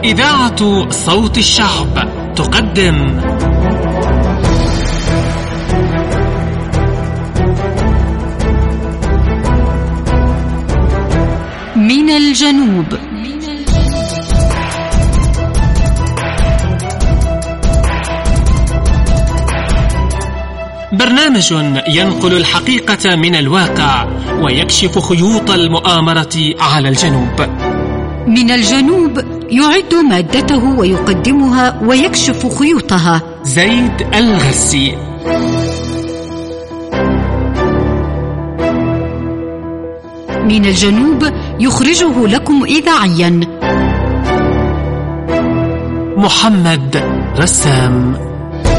إذاعة صوت الشعب تقدم من الجنوب. برنامج ينقل الحقيقة من الواقع ويكشف خيوط المؤامرة على الجنوب. من الجنوب يعد مادته ويقدمها ويكشف خيوطها زيد الغسي. من الجنوب يخرجه لكم إذاعيا محمد رسام.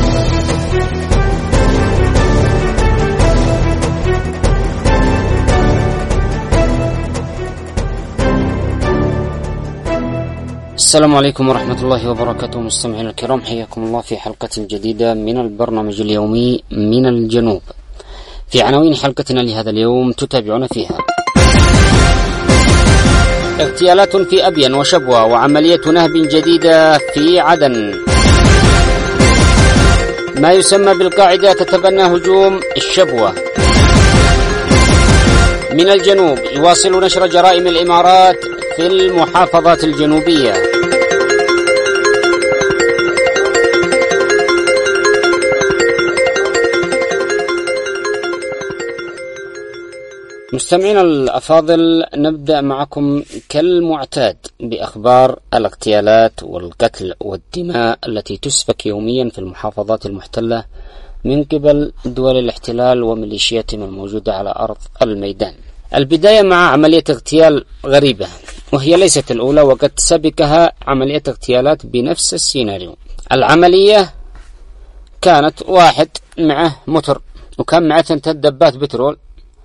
السلام عليكم ورحمة الله وبركاته. مستمعينا الكرام، حياكم الله في حلقة جديدة من البرنامج اليومي من الجنوب. في عناوين حلقتنا لهذا اليوم تتابعون فيها: اغتيالات في أبين وشبوة وعملية نهب جديدة في عدن. ما يسمى بالقاعدة تتبنى هجوم الشبوة. من الجنوب يواصل نشر جرائم الإمارات في المحافظات الجنوبية. مستمعينا الأفاضل، نبدأ معكم كالمعتاد بأخبار الاغتيالات والقتل والدماء التي تسفك يوميا في المحافظات المحتلة من قبل دول الاحتلال وميليشياتهم الموجودة على أرض الميدان. البداية مع عملية اغتيال غريبة، وهي ليست الأولى، وقد سبقها عملية اغتيالات بنفس السيناريو. العملية كانت واحد معه موتر وكان معه 2 دبات بترول،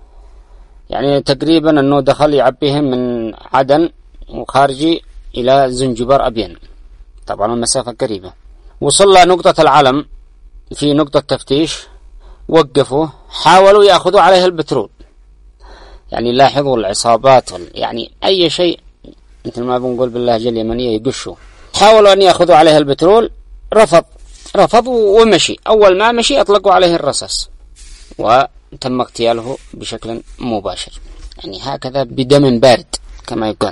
يعني تقريبا أنه دخل يعبيهم من عدن وخارجي إلى زنجبار أبين، طبعا المسافة قريبة. وصل لنقطة العلم في نقطة تفتيش، وقفوا حاولوا يأخذوا عليه البترول. يعني لاحظوا العصابات، يعني أي شيء مثل ما بنقول باللهجة اليمنية يقشوا. حاولوا أن يأخذوا عليه البترول، رفض ومشي. أول ما مشي أطلقوا عليه الرصاص وتم اغتياله بشكل مباشر، يعني هكذا بدم بارد كما يقال.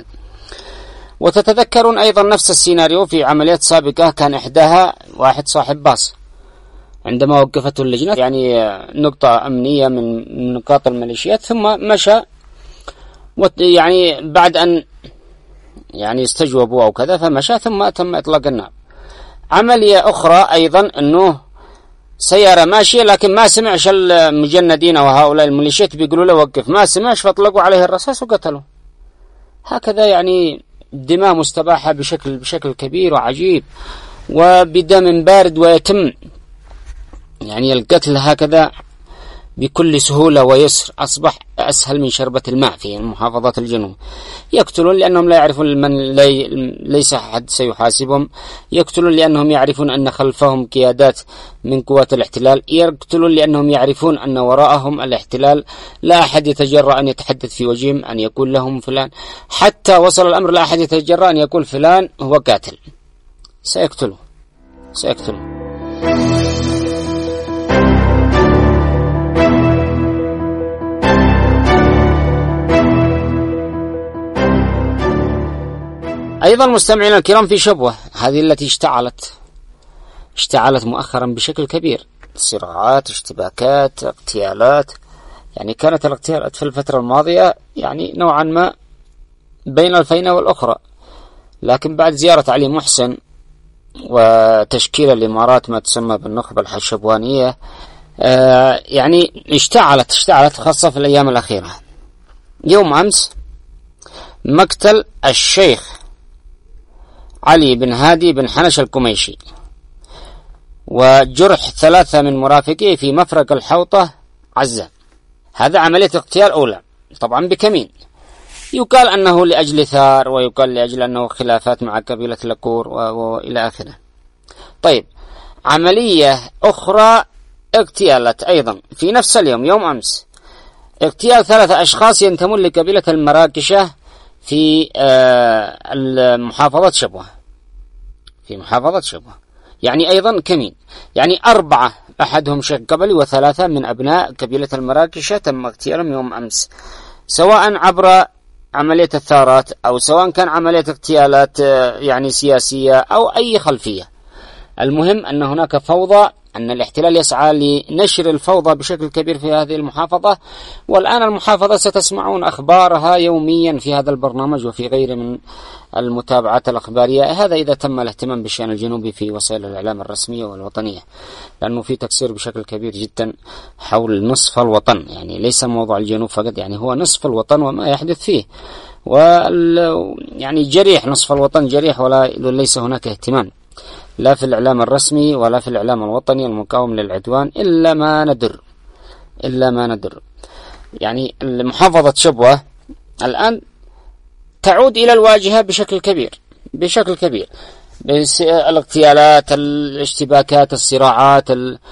وتتذكرون أيضا نفس السيناريو في عمليات سابقة، كان إحداها واحد صاحب باص عندما وقفته اللجنة، يعني نقطة أمنية من نقاط الميليشيات، ثم مشى يعني بعد أن يعني استجوبوا أو كذا فمشى، ثم تم إطلاق النار. عملية أخرى أيضا أنه سيارة ماشية لكن ما سمعش المجندين أو هؤلاء الميليشيات بيقولوا له وقف، ما سمعش فاطلقوا عليه الرصاص وقتلوا. هكذا يعني دماء مستباحة بشكل كبير وعجيب وبدم بارد، ويتم يعني القتل هكذا بكل سهولة ويسر، أصبح أسهل من شربة الماء في محافظات الجنوب. يقتلون لأنهم لا يعرفون ليس أحد سيحاسبهم، يقتلون لأنهم يعرفون أن خلفهم قيادات من قوات الاحتلال، يقتلون لأنهم يعرفون أن وراءهم الاحتلال، لا أحد يتجرأ أن يتحدث في وجههم أن يقول لهم فلان، حتى وصل الأمر لا أحد يتجرأ أن يقول فلان هو قاتل. سيقتلوا. أيضا مستمعينا الكرام في شبوة، هذه التي اشتعلت مؤخرا بشكل كبير، صراعات، اشتباكات، اغتيالات. يعني كانت الاغتيالات في الفترة الماضية يعني نوعا ما بين الفينة والأخرى، لكن بعد زيارة علي محسن وتشكيل الإمارات ما تسمى بالنخبة الحشبوانية، يعني اشتعلت خاصة في الأيام الأخيرة. يوم أمس مقتل الشيخ علي بن هادي بن حنش الكميشي، وجرح 3 من مرافقيه في مفرق الحوطة عزة. هذا عملية اغتيال أولى، طبعا بكمين، يقال أنه لأجل ثار، ويقال لأجل أنه خلافات مع قبيلة لكور وإلى آخره. طيب، عملية أخرى اغتيالت أيضا في نفس اليوم، يوم أمس، اغتيال 3 أشخاص ينتمون لقبيلة المراكشة في المحافظة شبوة. في محافظة شبوة. يعني أيضا كمين، يعني 4 أحدهم شيخ قبلي و3 من أبناء قبيلة المراكشة تم اغتيالهم يوم أمس، سواء عبر عملية الثارات أو سواء كان عملية اغتيالات يعني سياسية أو أي خلفية. المهم أن هناك فوضى، أن الاحتلال يسعى لنشر الفوضى بشكل كبير في هذه المحافظة. والآن المحافظة ستسمعون أخبارها يوميا في هذا البرنامج وفي غيره من المتابعات الأخبارية، هذا إذا تم الاهتمام بالشأن الجنوبي في وسائل الإعلام الرسمية والوطنية، لأنه في تكسير بشكل كبير جدا حول نصف الوطن، يعني ليس موضوع الجنوب فقط، يعني هو نصف الوطن وما يحدث فيه، يعني جريح، نصف الوطن جريح، وليس هناك اهتمام لا في الإعلام الرسمي ولا في الإعلام الوطني المقاوم للعدوان إلا ما ندر. يعني محافظة شبوة الآن تعود إلى الواجهة بشكل كبير الاغتيالات، الاشتباكات، الصراعات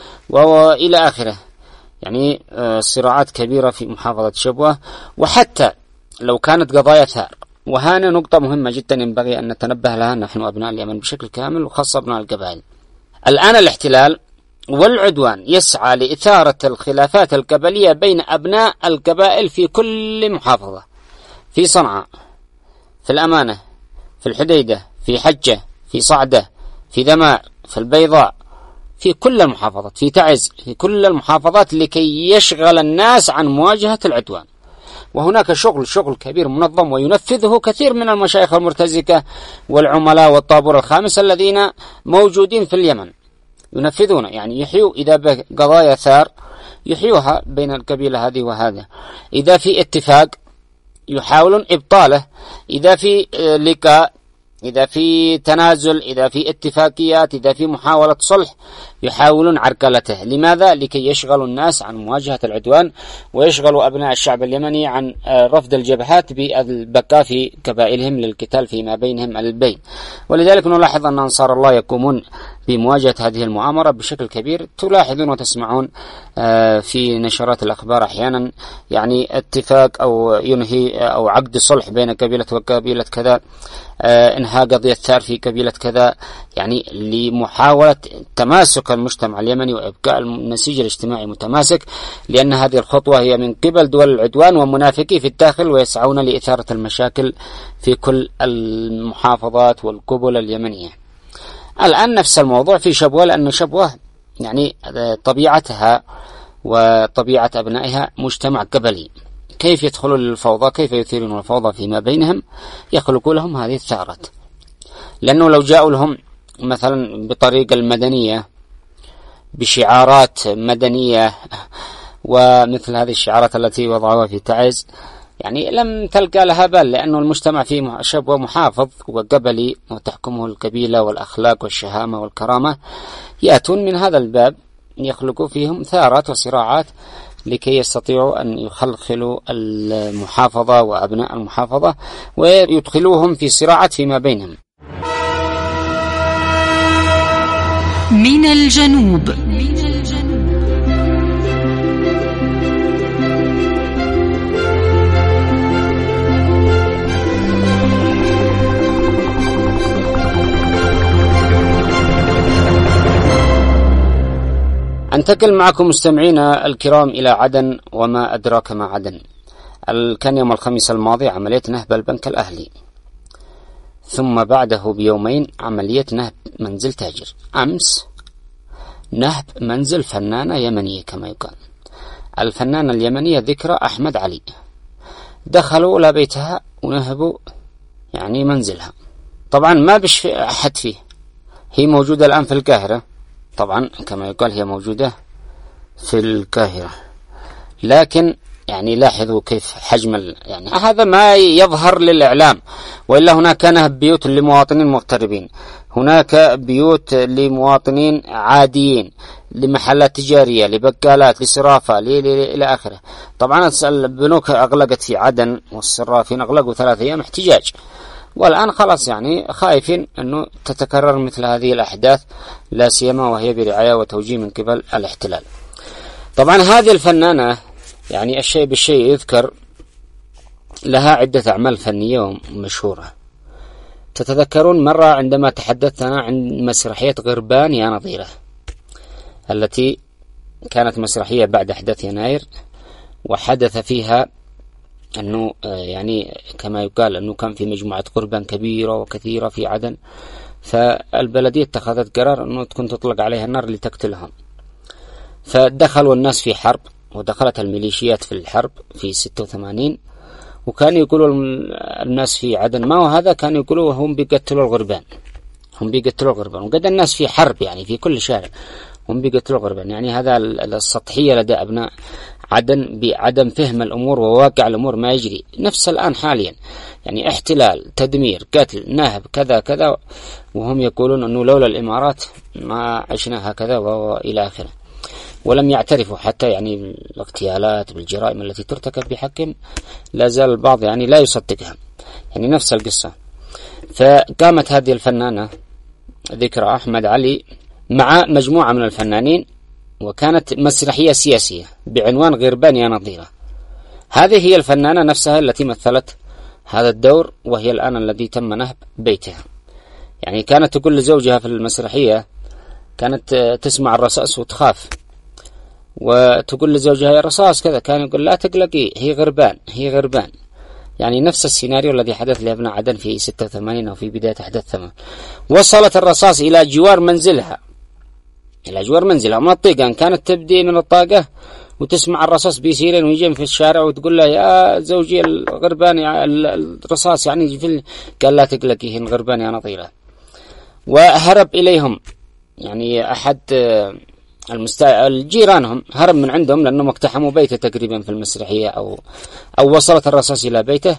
وإلى آخره، يعني صراعات كبيرة في محافظة شبوة. وحتى لو كانت قضايا ثار، وهنا نقطة مهمة جدا ينبغي أن نتنبه لها نحن أبناء اليمن بشكل كامل وخاصة أبناء القبائل. الآن الاحتلال والعدوان يسعى لإثارة الخلافات القبلية بين أبناء القبائل في كل محافظة، في صنعاء، في الأمانة، في الحديدة، في حجة، في صعدة، في ذمار، في البيضاء، في كل المحافظات، في تعز، في كل المحافظات، لكي يشغل الناس عن مواجهة العدوان. وهناك شغل كبير منظم وينفذه كثير من المشايخ المرتزقة والعملاء والطابور الخامس الذين موجودين في اليمن، ينفذون، يعني يحيوا إذا بقضايا ثار يحيوها بين القبيلة هذه وهذا، إذا في اتفاق يحاولون إبطاله، إذا في لقاء، إذا في تنازل، إذا في اتفاقيات، إذا في محاولة صلح يحاولون عرقلته. لماذا؟ لكي يشغلوا الناس عن مواجهة العدوان، ويشغلوا أبناء الشعب اليمني عن رفض الجبهات بالبقاء في قبائلهم للقتال فيما بينهم البين. ولذلك نلاحظ أن أنصار الله يقومون بمواجهة هذه المؤامرة بشكل كبير. تلاحظون وتسمعون في نشرات الأخبار أحيانا يعني اتفاق أو ينهي أو عقد صلح بين قبيلة وقبيلة كذا، انهاء قضية ثار في قبيلة كذا، يعني لمحاولة تماسك المجتمع اليمني وإبقاء النسيج الاجتماعي متماسك، لأن هذه الخطوة هي من قبل دول العدوان ومنافقي في الداخل، ويسعون لإثارة المشاكل في كل المحافظات والقبل اليمنية. الآن نفس الموضوع في شبوة، لأن شبوة يعني طبيعتها وطبيعة أبنائها مجتمع قبلي. كيف يدخلون للفوضى؟ كيف يثيرون الفوضى فيما بينهم؟ يخلقوا لهم هذه الثارات، لأنه لو جاءوا لهم مثلا بطريقة المدنية بشعارات مدنية ومثل هذه الشعارات التي وضعوها في تعز، يعني لم تلقى لها بال، لأنه المجتمع فيه شبوة محافظ وقبلي وتحكمه القبيلة والأخلاق والشهامة والكرامة، يأتون من هذا الباب يخلقوا فيهم ثارات وصراعات لكي يستطيعوا أن يخلخلوا المحافظة وأبناء المحافظة ويدخلوهم في صراعات فيما بينهم. من الجنوب. أنتقل معكم مستمعينا الكرام إلى عدن، وما أدراك ما عدن. كان يوم الخميس الماضي عملية نهب البنك الأهلي، ثم بعده بيومين عملية نهب منزل تاجر، أمس نهب منزل فنانة يمنية كما يقال. الفنانة اليمنية ذكرى أحمد علي، دخلوا إلى بيتها ونهبوا يعني منزلها. طبعا ما بش أحد فيه، هي موجودة الآن في القاهرة، طبعا كما يقال هي موجودة في القاهرة، لكن يعني لاحظوا كيف حجم يعني هذا ما يظهر للإعلام، وإلا هناك نهب بيوت لمواطنين مغتربين، هناك بيوت لمواطنين عاديين، لمحلات تجارية، لبقالات، لصرافة، إلى آخره. طبعا البنوك أغلقت في عدن والصرافين أغلقوا 3 أيام احتجاج، والآن خلاص يعني خايفين أنه تتكرر مثل هذه الأحداث، لا سيما وهي برعاية وتوجيه من قبل الاحتلال. طبعا هذه الفنانة يعني الشيء بالشيء يذكر، لها عدة أعمال فنية ومشهورة، تتذكرون مرة عندما تحدثنا عن مسرحية غربان يا نظيرة التي كانت مسرحية بعد أحداث يناير، وحدث فيها أنه يعني كما يقال أنه كان في مجموعة غربان كبيرة وكثيرة في عدن، فالبلدية اتخذت قرار أنه تكون تطلق عليها النار لتقتلهم، فدخلوا الناس في حرب، ودخلت الميليشيات في الحرب في 86. وكان يقولوا الناس في عدن ما هو هذا، كانوا يقولوا هم بيقتلوا الغربان، هم بيقتلوا الغربان، وقد الناس في حرب يعني في كل شارع هم بيقتلوا الغربان. يعني هذا السطحية لدى أبناء عدن بعدم فهم الأمور وواقع الأمور ما يجري نفس الآن حاليا، يعني احتلال، تدمير، قتل، نهب، كذا كذا، وهم يقولون أنه لولا الإمارات ما عشنا هكذا وإلى آخره. ولم يعترفوا حتى يعني بالاغتيالات بالجرائم التي ترتكب بحقهم، لا زال البعض يعني لا يصدقها، يعني نفس القصة. فقامت هذه الفنانة ذكرى أحمد علي مع مجموعة من الفنانين، وكانت مسرحية سياسية بعنوان غربان يا نظيرة. هذه هي الفنانة نفسها التي مثلت هذا الدور، وهي الآن الذي تم نهب بيتها. يعني كانت تقول لزوجها في المسرحية، كانت تسمع الرصاص وتخاف، وتقول لزوجها يا رصاص كذا، كان يقول لا تقلقي هي غربان، هي غربان. يعني نفس السيناريو الذي حدث لأبناء عدن في 86 أو في بداية أحداث 8. وصلت الرصاص إلى جوار منزلها، إلى جوار منزلها من الطاقة، كانت تبدي من الطاقة وتسمع الرصاص بيسيرين ويجين في الشارع، وتقول له يا زوجي الغربان الرصاص يعني قال لا تقلقي هي الغربان يا نظيرة. وهرب إليهم يعني أحد الجيرانهم، هرب من عندهم لأنهم اقتحموا بيته تقريبا في المسرحية، أو وصلت الرصاص إلى بيته،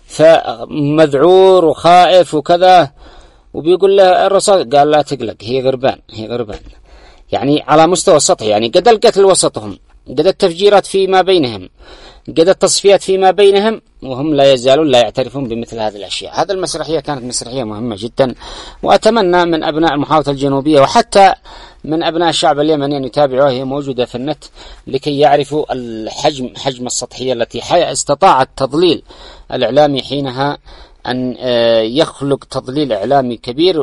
فمذعور وخائف وكذا، وبيقول له الرصاص قال لا تقلق هي غربان، هي غربان. يعني على مستوى السطح، يعني قد القتل وسطهم، قد التفجيرات فيما بينهم، قد التصفيات فيما بينهم، وهم لا يزالون لا يعترفون بمثل هذه الأشياء. هذه المسرحية كانت مسرحية مهمة جدا، وأتمنى من أبناء المحافظة الجنوبية وحتى من أبناء الشعب اليمني أن يتابعوها، هي موجودة في النت لكي يعرفوا حجم السطحية التي استطاعت تضليل الإعلامي حينها، أن يخلق تضليل إعلامي كبير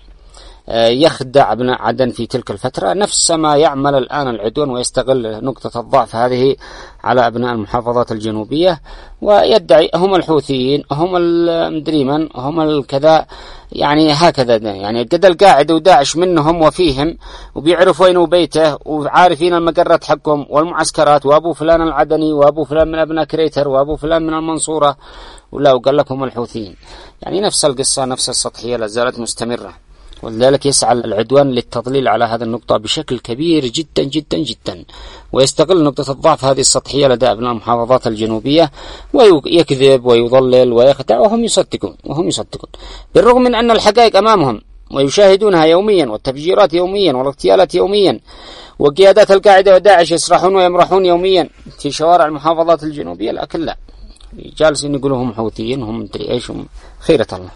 ويخدع أبناء عدن في تلك الفترة، نفس ما يعمل الآن العدوان ويستغل نقطة الضعف هذه على أبناء المحافظات الجنوبية، ويدعي هم الحوثيين، هم المدري من، هم الكذا، يعني هكذا. يعني قد القاعدة وداعش منهم وفيهم، وبيعرفوا وين بيته، وعارفين المقرات حقهم والمعسكرات، وأبو فلان العدني، وأبو فلان من أبناء كريتر، وأبو فلان من المنصورة، ولا وقال لكم الحوثيين. يعني نفس القصة، نفس السطحية لا زالت مستمرة، ولذلك يسعى العدوان للتضليل على هذا النقطة بشكل كبير جدا جدا جدا، ويستغل نقطة الضعف هذه السطحية لدى أبناء المحافظات الجنوبية، ويكذب ويضلل ويخدع، وهم يصدقون بالرغم من أن الحقائق أمامهم ويشاهدونها يوميا، والتفجيرات يوميا، والاغتيالات يوميا، وقيادات القاعدة وداعش يسرحون ويمرحون يوميا في شوارع المحافظات الجنوبية، لكن لا، جالسين يقولوا هم حوثيين، هم مدري ايش، هم خيرة الله.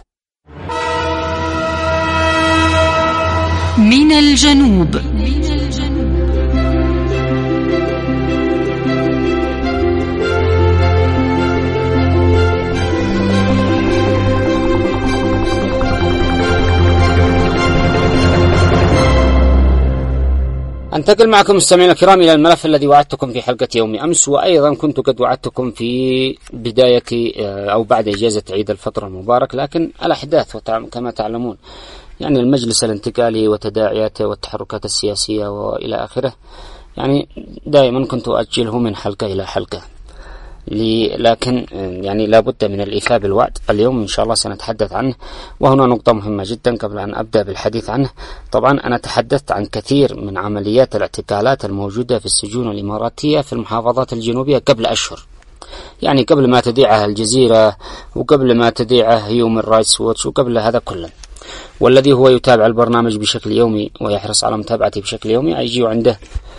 من الجنوب. أنتقل معكم مستمعينا الكرام إلى الملف الذي وعدتكم في حلقة يوم أمس، وأيضا كنت قد وعدتكم في بداية أو بعد إجازة عيد الفطر المبارك، لكن الأحداث كما تعلمون يعني المجلس الانتقالي وتداعياته والتحركات السياسية وإلى آخره، يعني دائما كنت أجله من حلقة إلى حلقة، لكن يعني لابد من الإيفاء بالوعد. اليوم إن شاء الله سنتحدث عنه، وهنا نقطة مهمة جدا قبل أن أبدأ بالحديث عنه. طبعا أنا تحدثت عن كثير من عمليات الاعتقالات الموجودة في السجون الإماراتية في المحافظات الجنوبية قبل أشهر، يعني قبل ما تذيعها الجزيرة، وقبل ما تذيعها هيومن رايتس ووتش، وقبل هذا كله. والذي هو يتابع البرنامج بشكل يومي ويحرص على متابعته بشكل يومي يجي عنده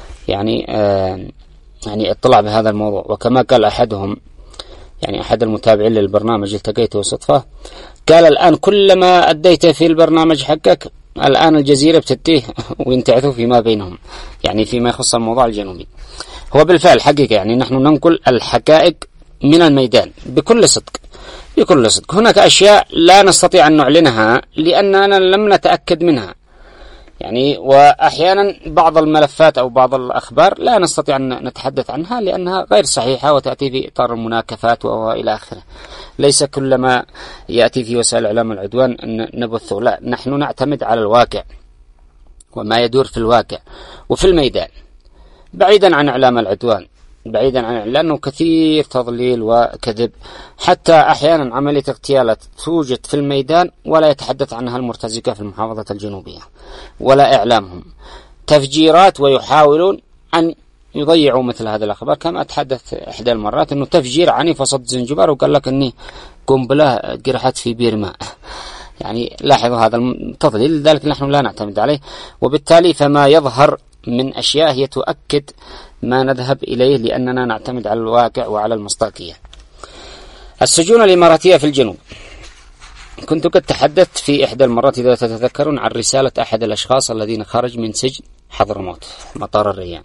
يعني اطلاع بهذا الموضوع. وكما قال أحدهم، يعني أحد المتابعين للبرنامج التقيته صدفة، قال الآن كلما أديته في البرنامج حقك الآن الجزيرة بتديه وينتعثوا فيما بينهم، يعني فيما يخص الموضوع الجنوبي. هو بالفعل حقيقة، يعني نحن ننقل الحقائق من الميدان بكل صدق. هناك أشياء لا نستطيع أن نعلنها لأننا لم نتأكد منها، يعني وأحيانا بعض الملفات أو بعض الأخبار لا نستطيع أن نتحدث عنها لأنها غير صحيحة وتأتي في إطار المناكفات وإلى آخره. ليس كل ما يأتي في وسائل الإعلام العدوان أن نبثه، لا، نحن نعتمد على الواقع وما يدور في الواقع وفي الميدان، بعيدا عن إعلام العدوان، لأنه كثير تضليل وكذب. حتى أحيانا عملية اغتيالات توجد في الميدان ولا يتحدث عنها المرتزقة في المحافظة الجنوبية ولا إعلامهم، تفجيرات، ويحاولون أن يضيعوا مثل هذه الأخبار. كما أتحدث إحدى المرات أنه تفجير عنيف وسط زنجبار وقال لك أني قنبلة قرحت في بير ماء. يعني لاحظوا هذا التضليل، لذلك نحن لا نعتمد عليه، وبالتالي فما يظهر من أشياء هي تؤكد ما نذهب إليه لأننا نعتمد على الواقع وعلى المصداقية. السجون الإماراتية في الجنوب، كنت قد تحدثت في إحدى المرات إذا تتذكرون عن رسالة أحد الأشخاص الذين خرج من سجن حضرموت مطار الريان،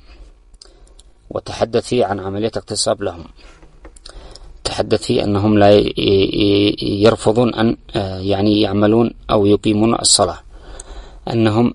وتحدث فيه عن عملية اغتصاب لهم. تحدث فيه أنهم لا يرفضون أن يعني يعملون أو يقيمون الصلاة، أنهم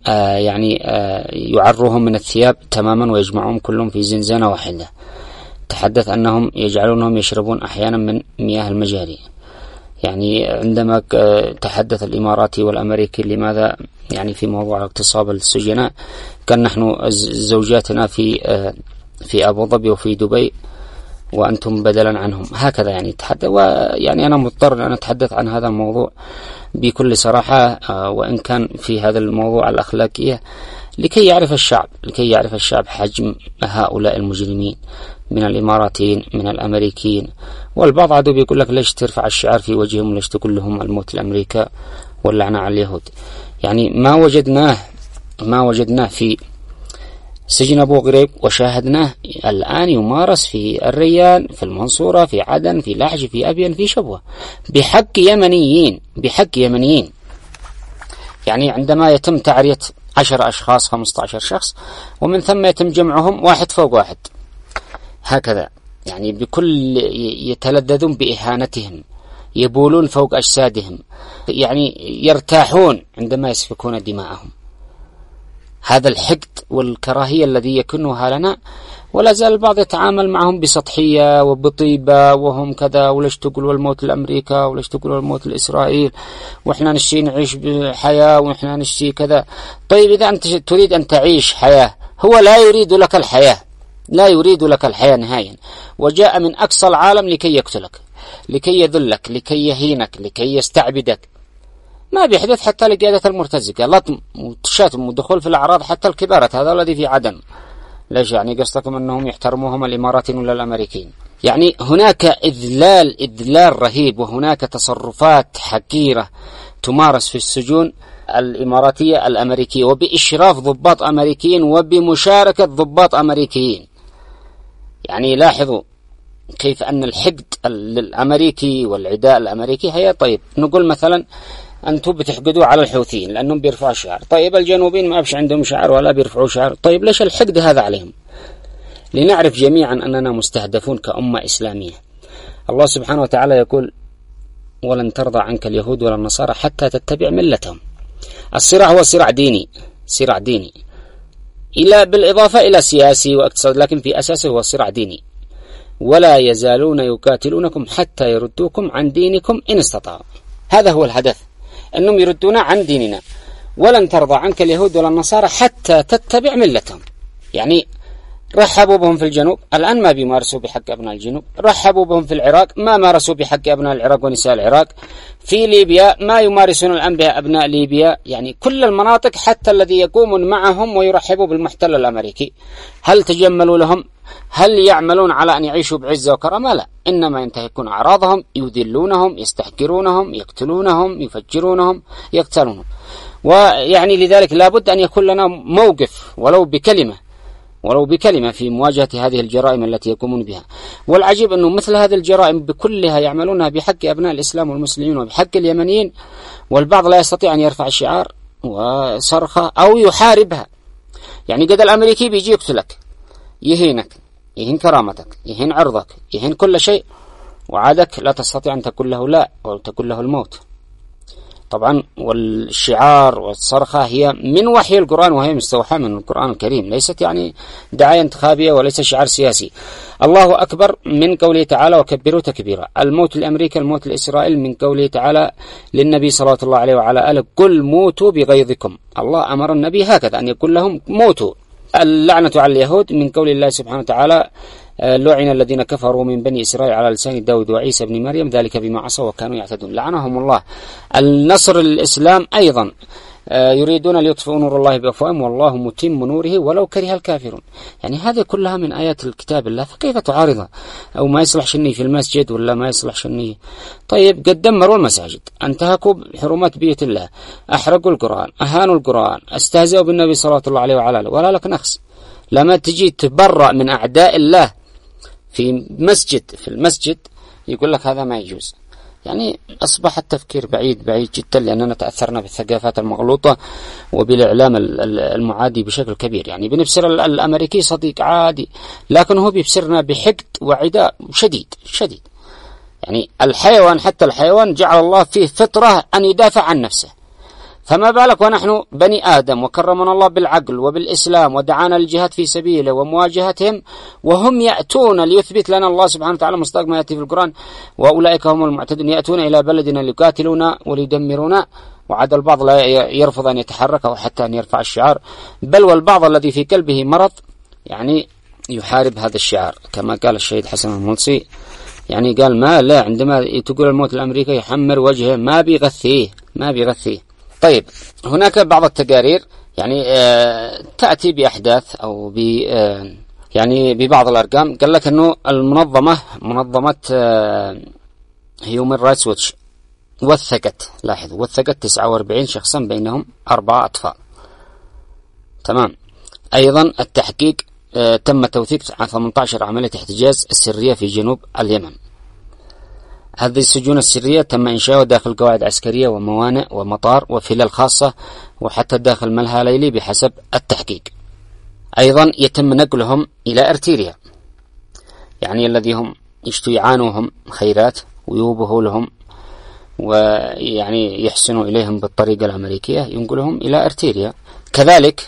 يعرهم من الثياب تماما ويجمعهم كلهم في زنزانة واحدة. تحدث أنهم يجعلونهم يشربون أحيانا من مياه المجاري. يعني عندما تحدث الإماراتي والأمريكي لماذا يعني في موضوع اغتصاب السجناء، كان نحن زوجاتنا في أبو ظبي وفي دبي وأنتم بدلا عنهم، هكذا يعني تحدث. ويعني أنا مضطر أن أتحدث عن هذا الموضوع بكل صراحة، وإن كان في هذا الموضوع الأخلاقية، لكي يعرف الشعب حجم هؤلاء المجرمين من الإماراتيين من الأمريكيين. والبعض عدو بيقول لك ليش ترفع الشعار في وجههم، ليش تقول لهم الموت لأمريكا واللعنة على اليهود. يعني ما وجدناه في سجن أبو غريب وشاهدناه الآن يمارس في الريان، في المنصورة، في عدن، في لحج، في أبين، في شبوة، بحق يمنيين. يعني عندما يتم تعرية 10 أشخاص 15 شخص ومن ثم يتم جمعهم واحد فوق واحد هكذا، يعني بكل يتلذذون بإهانتهم، يبولون فوق أجسادهم، يعني يرتاحون عندما يسفكون دماءهم. هذا الحقد والكراهية الذي يكنها لنا، ولا زال البعض يتعامل معهم بسطحية وبطيبة وهم كذا، وليش تقولوا الموت لأمريكا، وليش تقولوا الموت لإسرائيل، وإحنا نشتي نعيش بحياة، وإحنا نشتي كذا. طيب إذا أنت تريد أن تعيش حياة، هو لا يريد لك الحياة نهائيا، وجاء من أقصى العالم لكي يقتلك، لكي يذلك، لكي يهينك، لكي يستعبدك. ما بيحدث حتى لقيادة المرتزقة، لطم وشتم ودخول في الأعراض حتى الكبارة. هذا الذي في عدن، ليش يعني قصدكم أنهم يحترموهم الإماراتيين ولا الأمريكيين؟ يعني هناك إذلال رهيب، وهناك تصرفات حقيرة تمارس في السجون الإماراتية الأمريكية، وبإشراف ضباط أمريكيين وبمشاركة ضباط أمريكيين. يعني لاحظوا كيف أن الحقد الأمريكي والعداء الأمريكي هي. طيب نقول مثلا أنتم بتحقدوا على الحوثيين لأنهم بيرفعوا شعار، طيب الجنوبيين ما بش عندهم شعار ولا بيرفعوا شعار، طيب ليش الحقد هذا عليهم؟ لنعرف جميعا أننا مستهدفون كأمة إسلامية. الله سبحانه وتعالى يقول: ولن ترضى عنك اليهود ولا النصارى حتى تتبع ملتهم. الصراع هو صراع ديني إلى بالإضافة إلى سياسي واقتصادي، لكن في أساسه هو صراع ديني. ولا يزالون يقاتلونكم حتى يردوكم عن دينكم إن استطاعوا. هذا هو الهدف، أنهم يردون عن ديننا. ولن ترضى عنك اليهود ولا النصارى حتى تتبع ملتهم. يعني رحبوا بهم في الجنوب، الآن ما بيمارسوا بحق أبناء الجنوب. رحبوا بهم في العراق، ما مارسوا بحق أبناء العراق ونساء العراق. في ليبيا ما يمارسون الآن بها أبناء ليبيا. يعني كل المناطق، حتى الذي يقومون معهم ويرحبوا بالمحتل الأمريكي، هل تجملوا لهم؟ هل يعملون على أن يعيشوا بعزة وكرامة؟ لا، إنما ينتهكون أعراضهم، يذلونهم، يستحقرونهم، يقتلونهم، يفجرونهم، يقتلونهم. ويعني لذلك لابد أن يكون لنا موقف ولو بكلمة في مواجهة هذه الجرائم التي يقومون بها. والعجيب أنه مثل هذه الجرائم بكلها يعملونها بحق أبناء الإسلام والمسلمين وبحق اليمنيين، والبعض لا يستطيع أن يرفع شعار وصرخة أو يحاربها. يعني قد الأمريكي بيجي يقتلك، يهينك، يهين كرامتك، يهين عرضك، يهين كل شيء، وعدك لا تستطيع أن تقول له لا أو تقول له الموت. طبعا والشعار والصرخة هي من وحي القرآن، وهي مستوحاة من القرآن الكريم، ليست يعني دعاية انتخابية وليس شعار سياسي. الله أكبر من قوله تعالى وكبروا تكبيرا. الموت لأمريكا، الموت لإسرائيل من قوله تعالى للنبي صلى الله عليه وعلى آله قل موتوا بغيظكم. الله أمر النبي هكذا أن يقول لهم موتوا. اللعنة على اليهود من قول الله سبحانه وتعالى لعن الذين كفروا من بني إسرائيل على لسان داود وعيسى بن مريم ذلك بما عصوا وكانوا يعتدون، لعنهم الله. النصر للإسلام أيضا يريدون ليطفئوا نور الله بأفواههم والله متم نوره ولو كره الكافرون. يعني هذه كلها من آيات الكتاب الله، فكيف تعارضها؟ أو ما يصلح شني في المسجد ولا ما يصلح شني. طيب قد دمروا المساجد، انتهكوا حرمات بيت الله، أحرقوا القرآن، أهانوا القرآن، استهزأوا بالنبي صلى الله عليه وعلى آله، ولا لك نخس. لما تجي تبرأ من أعداء الله في المسجد يقول لك هذا ما يجوز. يعني أصبح التفكير بعيد جدا، لأننا تأثرنا بالثقافات المغلوطة وبالإعلام المعادي بشكل كبير. يعني بنبصر الأمريكي صديق عادي، لكن هو بيبصرنا بحقد وعداء شديد. يعني الحيوان، حتى الحيوان جعل الله فيه فطرة أن يدافع عن نفسه، فما بالك ونحن بني آدم وكرمنا الله بالعقل وبالإسلام ودعانا للجهاد في سبيله ومواجهتهم، وهم يأتون ليثبت لنا الله سبحانه وتعالى مصداق ما يأتي في القرآن وأولئك هم المعتدون يأتون إلى بلدنا ليقاتلونا وليدمرونا. وعد البعض لا يرفض أن يتحرك أو حتى أن يرفع الشعار، بل والبعض الذي في قلبه مرض يعني يحارب هذا الشعار، كما قال الشهيد حسن الملصي. يعني قال ما لا عندما تقول الموت الأمريكي يحمر وجهه ما بيغثيه. طيب هناك بعض التقارير يعني تأتي بأحداث أو يعني ببعض الأرقام. قال لك أنه منظمة هيومن رايتس ووتش وثقت 49 شخصا بينهم 4 أطفال. تمام. أيضا التحقيق تم توثيق 18 عملية احتجاز سرية في جنوب اليمن. هذه السجون السرية تم إنشاؤها داخل قواعد عسكرية وموانئ ومطار وفلل خاصة وحتى داخل ملهى ليلي بحسب التحقيق. أيضا يتم نقلهم إلى أرتيريا، يعني الذي هم يعانوهم خيرات ويوبهوا لهم ويعني يحسنوا إليهم بالطريقة الأمريكية، ينقلهم إلى أرتيريا. كذلك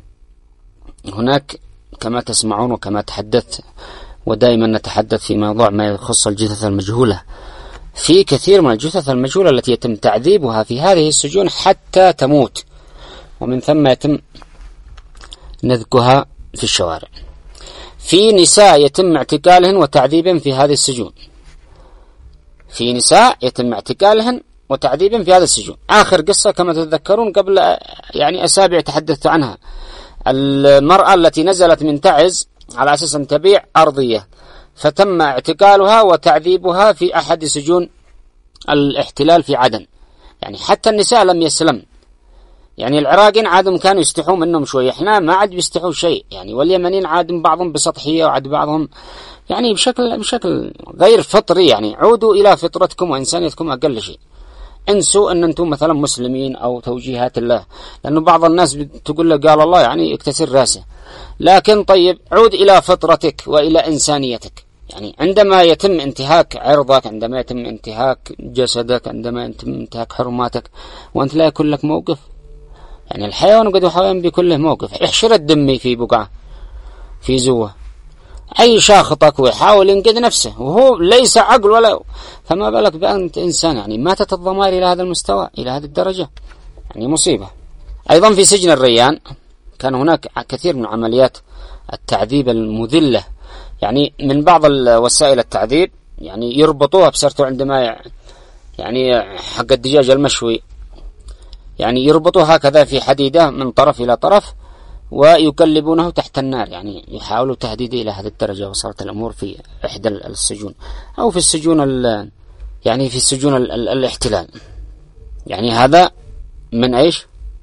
هناك كما تسمعون وكما تحدثت ودائما نتحدث في موضوع ما يخص الجثث المجهولة، في كثير من الجثث المجهولة التي يتم تعذيبها في هذه السجون حتى تموت، ومن ثم يتم نذكها في الشوارع. في نساء يتم اعتقالهن وتعذيبهن في هذه السجون، في نساء يتم اعتقالهن وتعذيبهن في هذه السجون. آخر قصة كما تتذكرون قبل يعني أسابيع تحدثت عنها، المرأة التي نزلت من تعز على أساس أن تبيع أرضية، فتم اعتقالها وتعذيبها في أحد سجون الاحتلال في عدن. يعني حتى النساء لم يسلم. يعني العراقيين عادهم كانوا يستحوا منهم شوية، احنا ما عاد بيستحوا شيء يعني. واليمنيين عادهم بعضهم بسطحية وعاد بعضهم يعني بشكل غير فطري. يعني عودوا إلى فطرتكم وإنسانيتكم أقل شيء. انسوا أن أنتم مثلا مسلمين أو توجيهات الله، لأنه بعض الناس تقول له قال الله يعني يكتسر راسه. لكن طيب عود إلى فطرتك وإلى إنسانيتك. يعني عندما يتم انتهاك عرضك، عندما يتم انتهاك جسدك، عندما يتم انتهاك حرماتك وأنت لا يكون لك موقف. يعني الحيوان قد حيوان بكل له موقف. احشر الدمي في بقعة في زوة، أي شاخطك ويحاول ينقذ نفسه وهو ليس عقل ولا، فما بالك بأنت إنسان. يعني ماتت الضمائر إلى هذا المستوى، إلى هذه الدرجة، يعني مصيبة. أيضا في سجن الريان كان هناك كثير من عمليات التعذيب المذلة. يعني من بعض وسائل التعذيب يعني يربطوها بسرته عندما يعني حق الدجاج المشوي، يعني يربطوه هكذا في حديدة من طرف إلى طرف ويقلبونه تحت النار. يعني يحاولوا تهديده إلى هذه الدرجة. وصلت الأمور في إحدى السجون أو في السجون يعني في سجون الاحتلال. يعني هذا من إيش؟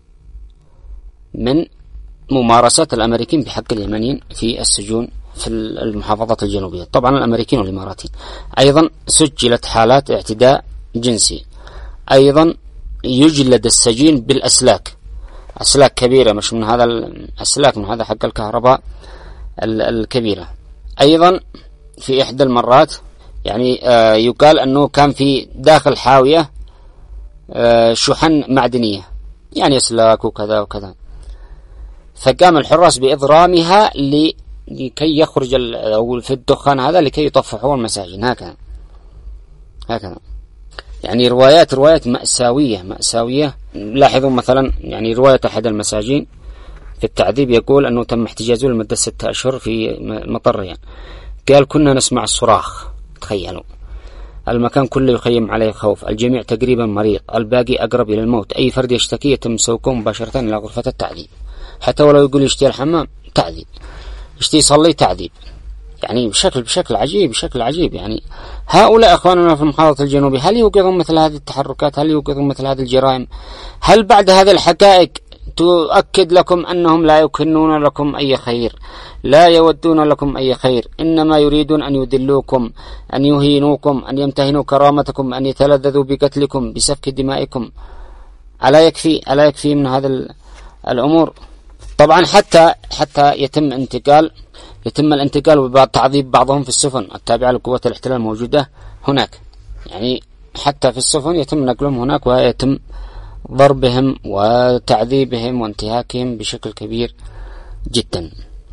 من ممارسات الأمريكيين بحق اليمنيين في السجون في المحافظات الجنوبية، طبعا الأمريكيين والإماراتيين. أيضا سجلت حالات اعتداء جنسي. أيضا يجلد السجين بالأسلاك، أسلاك كبيرة، مش من هذا الأسلاك، من هذا حق الكهرباء الكبيرة. أيضا في إحدى المرات يعني يقال أنه كان في داخل حاوية شحن معدنية، يعني أسلاك وكذا وكذا، فقام الحراس بإضرامها لكي يخرج أو في الدخان هذا لكي يطفحوا المساجين. هكذا يعني روايات مأساوية. لاحظوا مثلا يعني رواية أحد المساجين في التعذيب يقول أنه تم احتجازه لمدة 6 أشهر في مطرية. قال كنا نسمع الصراخ، تخيلوا، المكان كله يخيم عليه خوف، الجميع تقريبا مريض، الباقي أقرب إلى الموت، أي فرد يشتكي يتم سوقه مباشرة إلى غرفة التعذيب، حتى ولو يقول يشتي الحمام تعذيب، يشتي يصلي تعذيب، يعني بشكل عجيب. يعني هؤلاء أخواننا في المحافظة الجنوبية هل يوقظون مثل هذه التحركات؟ هل يوقظون مثل هذه الجرائم؟ هل بعد هذه الحقائق تؤكد لكم أنهم لا يكنون لكم أي خير، لا يودون لكم أي خير، إنما يريدون أن يذلوكم، أن يهينوكم، أن يمتهنوا كرامتكم، أن يتلذذوا بقتلكم، بسفك دمائكم؟ ألا يكفي من هذا الأمور؟ طبعا حتى يتم الانتقال وبعض تعذيب بعضهم في السفن التابعة لقوات الاحتلال الموجودة هناك، يعني حتى في السفن يتم نقلهم هناك ويتم ضربهم وتعذيبهم وانتهاكهم بشكل كبير جدا.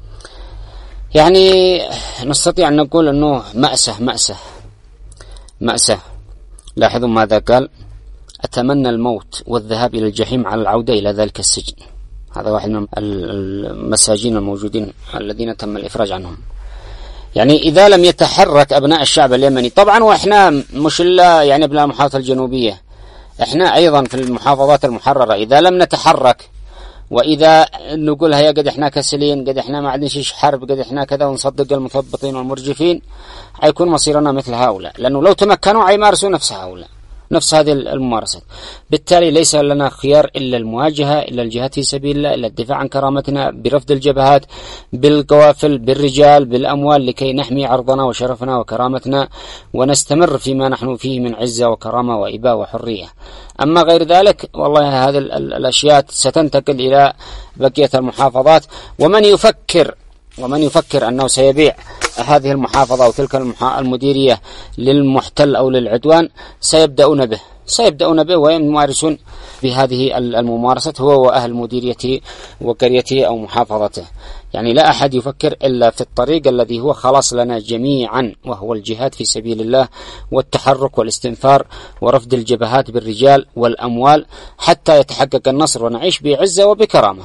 يعني نستطيع أن نقول أنه مأساة. لاحظوا ماذا قال: أتمنى الموت والذهاب إلى الجحيم على العودة إلى ذلك السجن. هذا واحد من المساجين الموجودين الذين تم الإفراج عنهم. يعني إذا لم يتحرك أبناء الشعب اليمني، طبعا وإحنا مش إلا يعني أبناء المحافظة الجنوبية، إحنا أيضا في المحافظات المحررة إذا لم نتحرك، وإذا نقول هيا قد إحنا كسلين، قد إحنا ما عندنا شيء حرب، قد إحنا كذا، ونصدق المثبطين والمرجفين، هيكون مصيرنا مثل هؤلاء، لأنه لو تمكنوا هيمارسوا نفس هذه الممارسات. بالتالي ليس لنا خيار إلا المواجهة، إلا الجهاد في سبيل الله، إلا الدفاع عن كرامتنا برفض الجبهات، بالقوافل، بالرجال، بالأموال، لكي نحمي عرضنا وشرفنا وكرامتنا ونستمر فيما نحن فيه من عزة وكرامة وإباء وحرية. أما غير ذلك والله هذه الأشياء ستنتقل إلى بقية المحافظات، ومن يفكر أنه سيبيع هذه المحافظة أو تلك المديرية للمحتل أو للعدوان سيبدأون به ويمارسون بهذه الممارسة هو وأهل مديريته وقريته أو محافظته. يعني لا أحد يفكر إلا في الطريق الذي هو خلاص لنا جميعا، وهو الجهاد في سبيل الله والتحرك والاستنفار ورفض الجبهات بالرجال والأموال حتى يتحقق النصر ونعيش بعزة وبكرامة.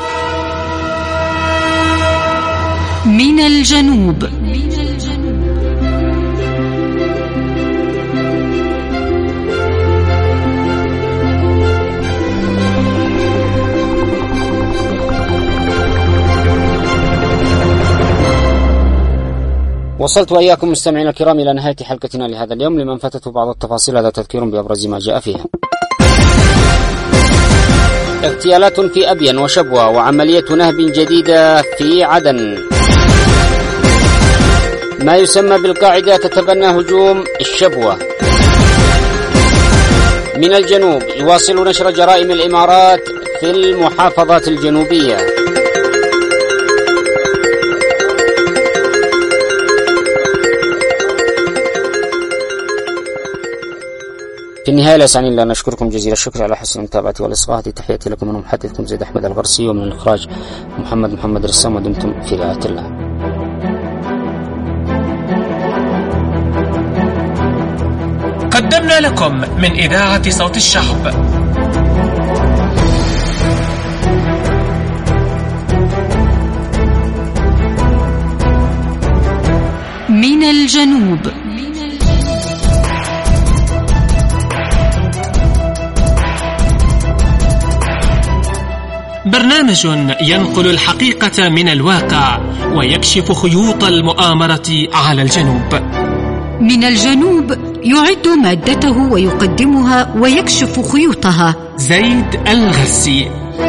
من الجنوب. وصلت وإياكم مستمعين الكرام إلى نهاية حلقتنا لهذا اليوم. لمن فاتته بعض التفاصيل هذا تذكير بأبرز ما جاء فيها. اغتيالات في أبين وشبوة، وعملية نهب جديدة في عدن. ما يسمى بالقاعدة تتبنى هجوم الشبوة. من الجنوب يواصل نشر جرائم الإمارات في المحافظات الجنوبية. في النهاية لا يسعني إلا أن أشكركم جزيل الشكر على حسن المتابعة والإصغاء. تحياتي لكم من محدثكم زيد أحمد الغرسي، ومن الإخراج محمد رسام، ودمتم في رعاية الله. قدمنا لكم من إذاعة صوت الشعب من الجنوب. برنامج ينقل الحقيقة من الواقع ويكشف خيوط المؤامرة على الجنوب. من الجنوب يعد مادته ويقدمها ويكشف خيوطها زيد الغرسي.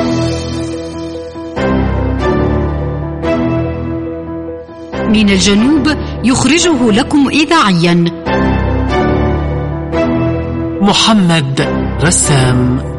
من الجنوب يخرجه لكم إذاعيا محمد رسام.